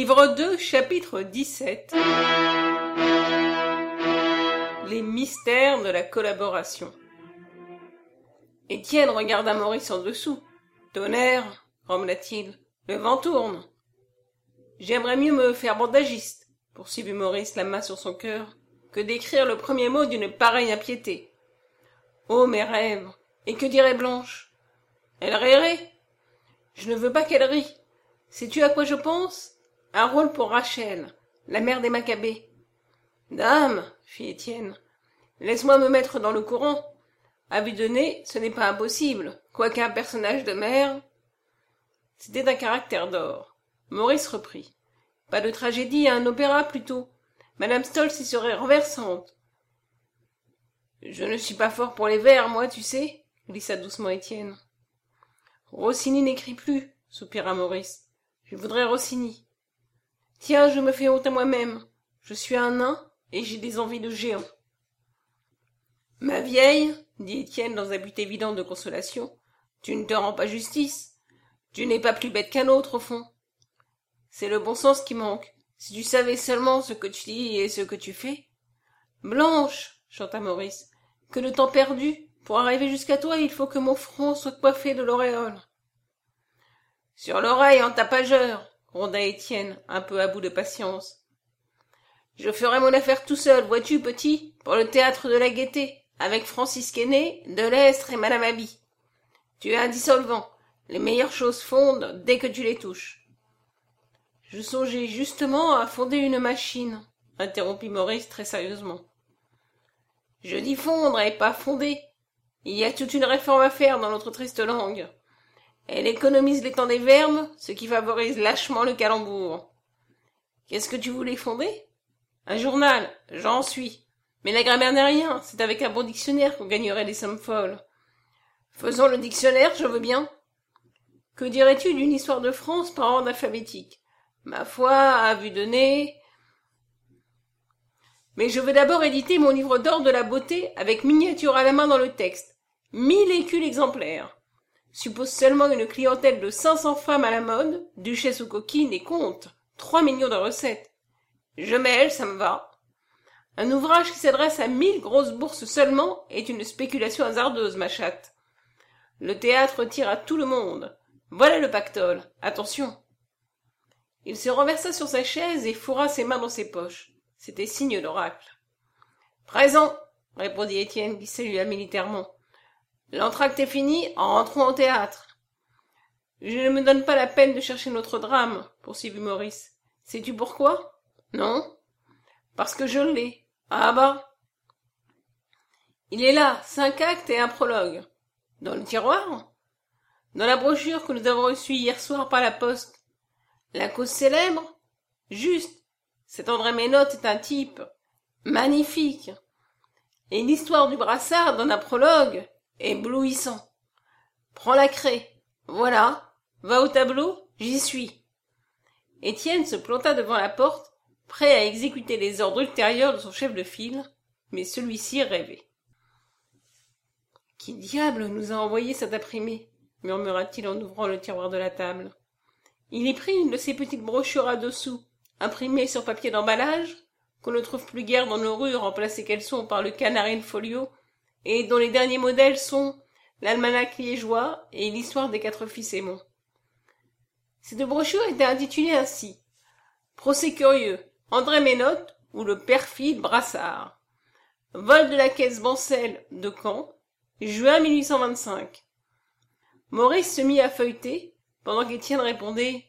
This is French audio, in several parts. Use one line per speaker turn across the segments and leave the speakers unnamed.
Livre 2, chapitre 17. Les mystères de la collaboration. Étienne regarda Maurice en dessous. Tonnerre, grommela-t-il, le vent tourne. J'aimerais mieux me faire bandagiste, poursuivit Maurice, la main sur son cœur, que d'écrire le premier mot d'une pareille impiété. Oh, mes rêves! Et que dirait Blanche? Elle rirait. Je ne veux pas qu'elle rie. Sais-tu à quoi je pense? Un rôle pour Rachel, la mère des Maccabées. Dame, fit Étienne, laisse-moi me mettre dans le courant. À vue de nez, ce n'est pas impossible, quoique un personnage de mère. C'était d'un caractère d'or. Maurice reprit. Pas de tragédie, un opéra plutôt. Madame Stolz y serait renversante. Je ne suis pas fort pour les vers, moi, tu sais, glissa doucement Étienne. Rossini n'écrit plus, soupira Maurice. Je voudrais Rossini. Tiens, je me fais honte à moi-même. Je suis un nain et j'ai des envies de géant. Ma vieille, dit Étienne dans un but évident de consolation, tu ne te rends pas justice. Tu n'es pas plus bête qu'un autre, au fond. C'est le bon sens qui manque. Si tu savais seulement ce que tu dis et ce que tu fais. Blanche, chanta Maurice, que de temps perdu. Pour arriver jusqu'à toi, il faut que mon front soit coiffé de l'auréole. Sur l'oreille en tapageur, gronda Étienne, un peu à bout de patience. Je ferai mon affaire tout seul, vois-tu, petit, pour le théâtre de la Gaîté, avec Francis Quesnay, Delestre et Madame Abby. Tu es indissolvant. Les meilleures choses fondent dès que tu les touches. Je songeais justement à fonder une machine, interrompit Maurice très sérieusement. Je dis fondre et pas fonder. Il y a toute une réforme à faire dans notre triste langue. Elle économise les temps des verbes, ce qui favorise lâchement le calembour. Qu'est-ce que tu voulais fonder? Un journal, j'en suis. Mais la grammaire n'est rien, c'est avec un bon dictionnaire qu'on gagnerait des sommes folles. Faisons le dictionnaire, je veux bien. Que dirais-tu d'une histoire de France par ordre alphabétique? Ma foi, à vue de nez... Mais je veux d'abord éditer mon livre d'or de la beauté avec miniature à la main dans le texte. 1000 écus l'exemplaire. Suppose seulement une clientèle de 500 femmes à la mode, duchesses ou coquines, et compte 3 millions de recettes. Je mêle, ça me va. Un ouvrage qui s'adresse à 1000 grosses bourses seulement est une spéculation hasardeuse, ma chatte. Le théâtre tire à tout le monde. Voilà le pactole. Attention. Il se renversa sur sa chaise et fourra ses mains dans ses poches. C'était signe d'oracle. Présent, répondit Étienne qui salua militairement. L'entracte est fini, rentrons au théâtre. Je ne me donne pas la peine de chercher notre drame, poursuivit Maurice. Sais-tu pourquoi? Non. Parce que je l'ai. Ah bah. Il est là, 5 actes et un prologue. Dans le tiroir? Dans la brochure que nous avons reçue hier soir par la poste. La cause célèbre? Juste. Cet André Ménotte est un type magnifique. Et l'histoire du brassard dans un prologue éblouissant. Prends la craie. Voilà. Va au tableau, j'y suis. Étienne se planta devant la porte, prêt à exécuter les ordres ultérieurs de son chef de file, mais celui-ci rêvait. Qui diable nous a envoyé cet imprimé? Murmura-t-il en ouvrant le tiroir de la table. Il y prit une de ces petites brochures à dessous, imprimées sur papier d'emballage, qu'on ne trouve plus guère dans nos rues, remplacées qu'elles sont par le Canarine Folio, et dont les derniers modèles sont l'Almanach liégeois et l'Histoire des 4 fils Aymon. Cette brochure était intitulée ainsi: Procès curieux, André Ménotte ou le perfide Brassard. Vol de la caisse Bancel de Caen, juin 1825. Maurice se mit à feuilleter, pendant qu'Étienne répondait: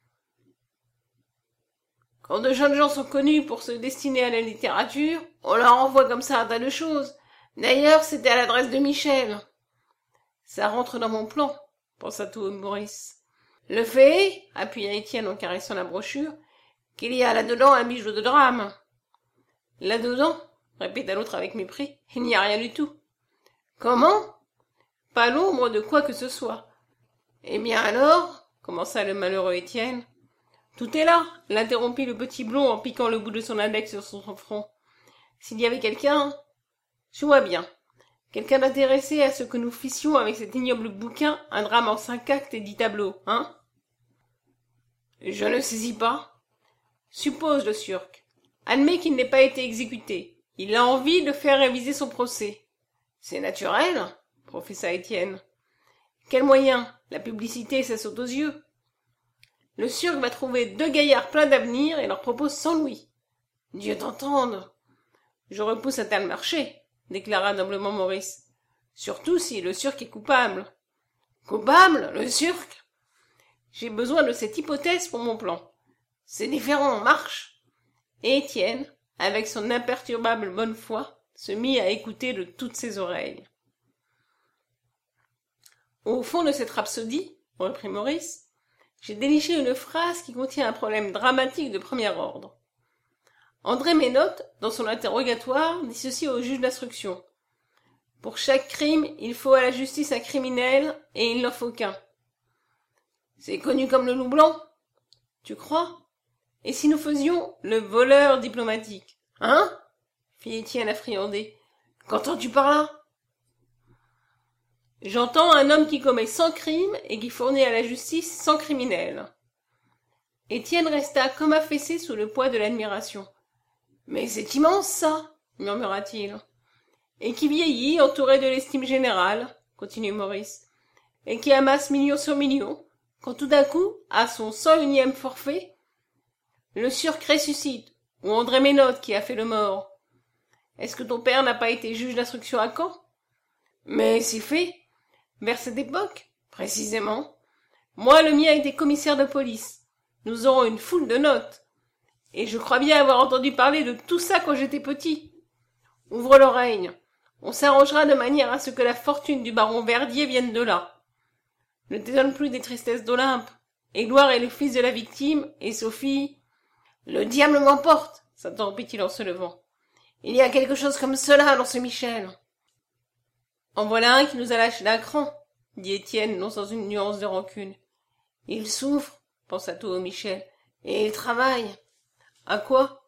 Quand de jeunes gens sont connus pour se destiner à la littérature, on leur envoie comme ça un tas de choses. D'ailleurs, c'était à l'adresse de Michel. Ça rentre dans mon plan, pensa tout haut Maurice. Le fait est, appuya Étienne en caressant la brochure, qu'il y a là-dedans un bijou de drame. Là-dedans, répéta l'autre avec mépris, il n'y a rien du tout. Comment? Pas l'ombre de quoi que ce soit. Eh bien alors, commença le malheureux Étienne. Tout est là, l'interrompit le petit blond en piquant le bout de son index sur son front. S'il y avait quelqu'un, suis-moi bien, quelqu'un d'intéressé à ce que nous fissions avec cet ignoble bouquin, un drame en 5 actes et 10 tableaux, hein? Je ne saisis pas. Suppose le Turc. Admets qu'il n'ait pas été exécuté. Il a envie de faire réviser son procès. C'est naturel, professa Étienne. Quel moyen? La publicité, ça saute aux yeux. Le Turc va trouver 2 gaillards pleins d'avenir et leur propose 100 louis. Dieu t'entende. Je repousse un tel marché, déclara noblement Maurice. Surtout si le Turc est coupable. Coupable, le Turc? J'ai besoin de cette hypothèse pour mon plan. C'est différent, marche. Et Étienne, avec son imperturbable bonne foi, se mit à écouter de toutes ses oreilles. Au fond de cette rhapsodie, reprit Maurice, j'ai déniché une phrase qui contient un problème dramatique de premier ordre. André Ménotte, dans son interrogatoire, dit ceci au juge d'instruction. Pour chaque crime, il faut à la justice un criminel, et il n'en faut qu'un. C'est connu comme le loup blanc. Tu crois? Et si nous faisions le voleur diplomatique? Hein? Fit Étienne affriandé. Qu'entends-tu par là? J'entends un homme qui commet 100 crimes et qui fournit à la justice 100 criminels. Étienne resta comme affaissé sous le poids de l'admiration. Mais c'est immense, ça, murmura-t-il. Et qui vieillit, entouré de l'estime générale, continue Maurice, et qui amasse million sur million, quand tout d'un coup, à son 101e forfait, le Turc ressuscite, ou André Ménotte qui a fait le mort. Est-ce que ton père n'a pas été juge d'instruction à Caen? Mais c'est fait. Vers cette époque, précisément. Moi, le mien était commissaire de police. Nous aurons une foule de notes. Et je crois bien avoir entendu parler de tout ça quand j'étais petit. Ouvre l'oreille. On s'arrangera de manière à ce que la fortune du baron Verdier vienne de là. Ne t'étonne plus des tristesses d'Olympe. Édouard est le fils de la victime, et Sophie... Le diable m'emporte, s'interrompit-il en se levant. Il y a quelque chose comme cela dans ce Michel. En voilà un qui nous a lâché d'un cran, dit Étienne, non sans une nuance de rancune. Il souffre, pensa tout haut Michel, et il travaille. À quoi?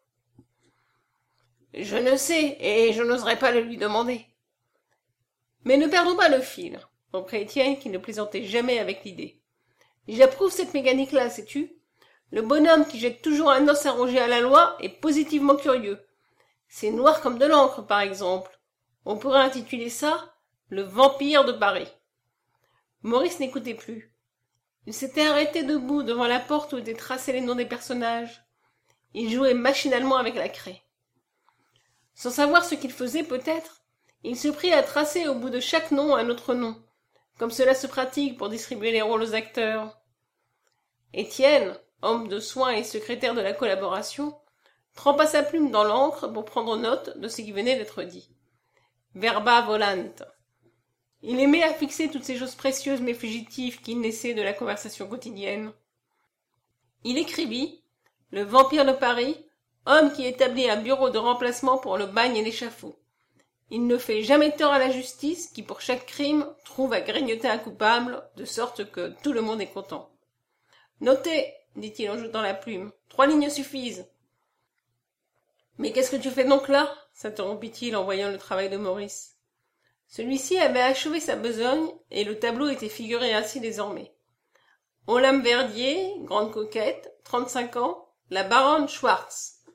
Je ne sais, et je n'oserais pas le lui demander. Mais ne perdons pas le fil, reprit Étienne, qui ne plaisantait jamais avec l'idée. J'approuve cette mécanique-là, sais-tu? Le bonhomme qui jette toujours un os à ronger à la loi est positivement curieux. C'est noir comme de l'encre, par exemple. On pourrait intituler ça « Le vampire de Paris ». Maurice n'écoutait plus. Il s'était arrêté debout devant la porte où étaient tracés les noms des personnages. Il jouait machinalement avec la craie. Sans savoir ce qu'il faisait, peut-être, il se prit à tracer au bout de chaque nom un autre nom, comme cela se pratique pour distribuer les rôles aux acteurs. Étienne, homme de soin et secrétaire de la collaboration, trempa sa plume dans l'encre pour prendre note de ce qui venait d'être dit. Verba volant. Il aimait à fixer toutes ces choses précieuses mais fugitives qui naissaient de la conversation quotidienne. Il écrivit « Le vampire de Paris, homme qui établit un bureau de remplacement pour le bagne et l'échafaud. Il ne fait jamais tort à la justice qui, pour chaque crime, trouve à grignoter un coupable, de sorte que tout le monde est content. Notez, dit-il en jetant la plume, 3 lignes suffisent. Mais qu'est-ce que tu fais donc là? S'interrompit-il en voyant le travail de Maurice. Celui-ci avait achevé sa besogne, et le tableau était figuré ainsi désormais. Olympe Verdier, grande coquette, 35 ans, la baronne Schwartz.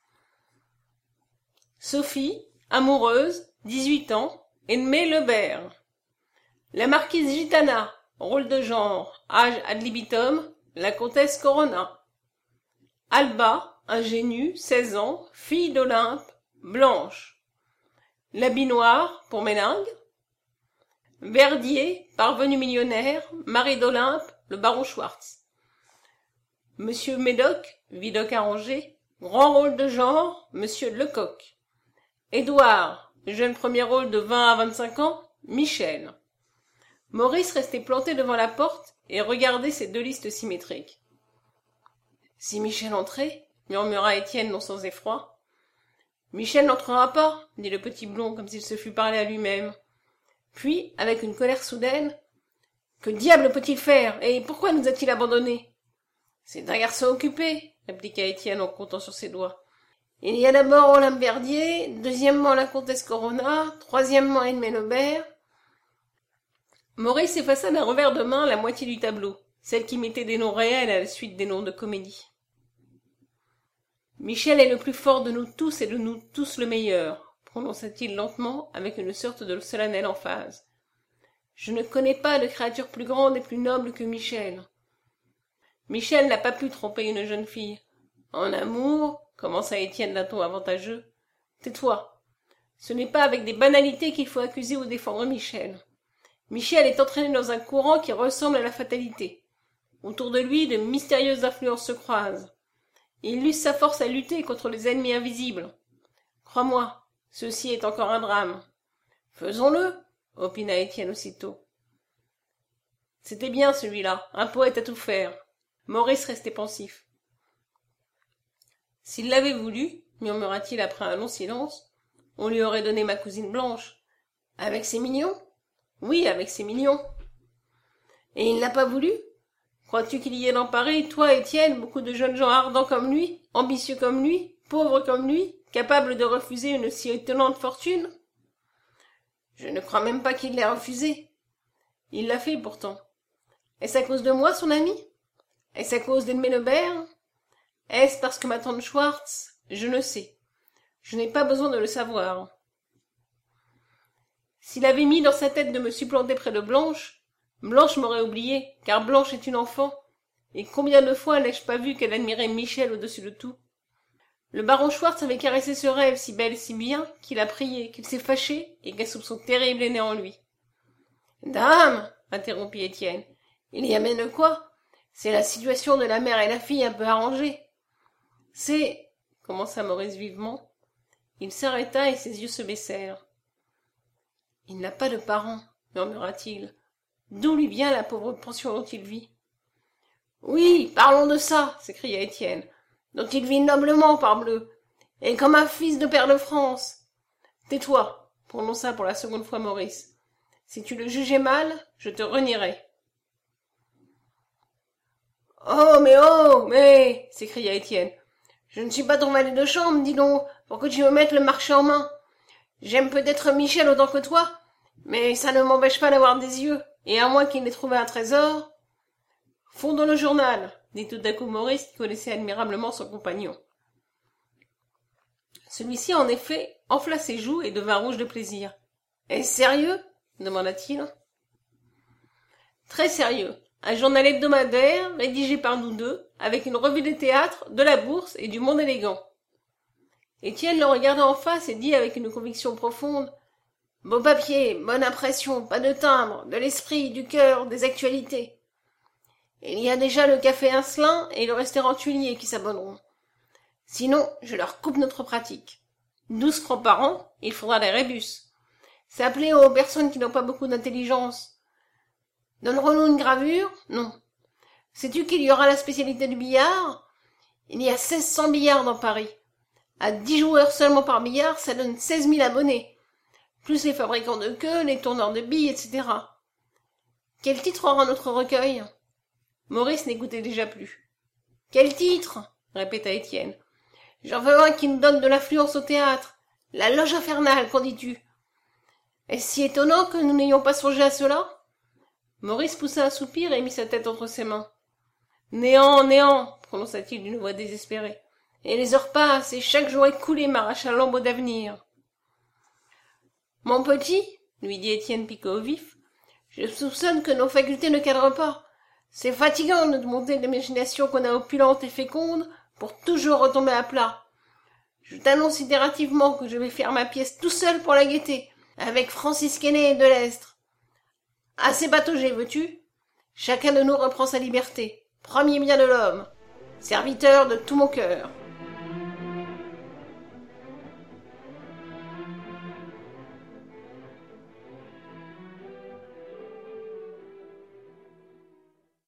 Sophie, amoureuse, 18 ans, Edmé Lebert. La marquise Gitana, rôle de genre, âge ad libitum, la comtesse Corona. Alba, ingénue, 16 ans, fille d'Olympe, blanche. L'habit noir, pour Méningue. Verdier, parvenu millionnaire, mari d'Olympe, le baron Schwartz. Monsieur Médoc, Vidocq arrangé, grand rôle de genre, monsieur Lecoq. Édouard, jeune premier rôle de 20 à 25 ans, Michel. Maurice restait planté devant la porte et regardait ces 2 listes symétriques. Si Michel entrait, murmura Étienne non sans effroi. Michel n'entrera pas, dit le petit blond comme s'il se fût parlé à lui-même. Puis, avec une colère soudaine, que diable peut-il faire, et pourquoi nous a-t-il abandonnés? C'est un garçon occupé, répliqua Étienne en comptant sur ses doigts. Il y a d'abord Olympe Verdier, deuxièmement la comtesse Corona, troisièmement Edmé Lebert. Maurice effaça d'un revers de main la moitié du tableau, celle qui mettait des noms réels à la suite des noms de comédie. Michel est le plus fort de nous tous et de nous tous le meilleur, prononça-t-il lentement avec une sorte de solennelle emphase. Je ne connais pas de créature plus grande et plus noble que Michel. Michel n'a pas pu tromper une jeune fille. En amour, commença Étienne d'un ton avantageux. Tais-toi. Ce n'est pas avec des banalités qu'il faut accuser ou défendre Michel. Michel est entraîné dans un courant qui ressemble à la fatalité. Autour de lui, de mystérieuses influences se croisent. Il use sa force à lutter contre les ennemis invisibles. Crois-moi, ceci est encore un drame. Faisons-le, opina Étienne aussitôt. C'était bien celui-là, un poète à tout faire. Maurice restait pensif. S'il l'avait voulu, murmura-t-il après un long silence, on lui aurait donné ma cousine Blanche. Avec ses millions? Oui, avec ses millions. Et il n'a pas voulu? Crois-tu qu'il y ait dans Paris, toi, Étienne, beaucoup de jeunes gens ardents comme lui, ambitieux comme lui, pauvres comme lui, capables de refuser une si étonnante fortune? Je ne crois même pas qu'il l'ait refusée. Il l'a fait pourtant. Est-ce à cause de moi, son ami? Est-ce à cause d'Edmé Lebert? Est-ce parce que ma tante Schwartz? Je ne sais. Je n'ai pas besoin de le savoir. S'il avait mis dans sa tête de me supplanter près de Blanche, Blanche m'aurait oublié, car Blanche est une enfant, et combien de fois n'ai-je pas vu qu'elle admirait Michel au-dessus de tout? Le baron Schwartz avait caressé ce rêve si belle et si bien qu'il a prié, qu'il s'est fâché, et qu'un soupçon terrible est né en lui. Dame, interrompit Étienne, il y a mais de quoi? C'est la situation de la mère et la fille un peu arrangée. C'est, commença Maurice vivement. Il s'arrêta et ses yeux se baissèrent. Il n'a pas de parents, murmura-t-il. D'où lui vient la pauvre pension dont il vit? Oui, parlons de ça, s'écria Étienne, dont il vit noblement, parbleu, et comme un fils de pair de France. Tais-toi, prononça pour la seconde fois Maurice. Si tu le jugeais mal, je te renierai. Oh, mais, s'écria Étienne, je ne suis pas ton valet de chambre, dis donc, pour que tu me mettes le marché en main. J'aime peut-être Michel autant que toi, mais ça ne m'empêche pas d'avoir des yeux, et à moins qu'il n'ait trouvé un trésor... Fondons le journal, dit tout à coup Maurice, qui connaissait admirablement son compagnon. Celui-ci, en effet, enfla ses joues et devint rouge de plaisir. Est-ce sérieux? Demanda-t-il. Très sérieux. Un journal hebdomadaire, rédigé par nous deux, avec une revue des théâtres, de la Bourse et du Monde élégant. Étienne le regarda en face et dit avec une conviction profonde: Beau papier, bonne impression, pas de timbre, de l'esprit, du cœur, des actualités. Il y a déjà le café Incelin et le restaurant Tuilier qui s'abonneront. Sinon, je leur coupe notre pratique. 12 francs par an, il faudra des rébus. C'est appelé aux personnes qui n'ont pas beaucoup d'intelligence. Donnerons-nous une gravure? Non. Sais-tu qu'il y aura la spécialité du billard? Il y a 1600 billards dans Paris. À 10 joueurs seulement par billard, ça donne 16 000 abonnés. Plus les fabricants de queues, les tourneurs de billes, etc. Quel titre aura notre recueil? Maurice n'écoutait déjà plus. Quel titre? Répéta Étienne. J'en veux un qui nous donne de l'affluence au théâtre. La loge infernale, qu'en dis-tu? Est-ce si étonnant que nous n'ayons pas songé à cela? Maurice poussa un soupir et mit sa tête entre ses mains. Néant, néant, prononça-t-il d'une voix désespérée. Et les heures passent, et chaque jour écoulé m'arrache un lambeau d'avenir. Mon petit, lui dit Étienne piqué au vif, je soupçonne que nos facultés ne cadrent pas. C'est fatigant de monter l'imagination qu'on a opulente et féconde pour toujours retomber à plat. Je t'annonce itérativement que je vais faire ma pièce tout seul pour la gaieté, avec Francis Quesnay et Delestre. Assez pataugé, veux-tu? Chacun de nous reprend sa liberté, premier bien de l'homme, serviteur de tout mon cœur.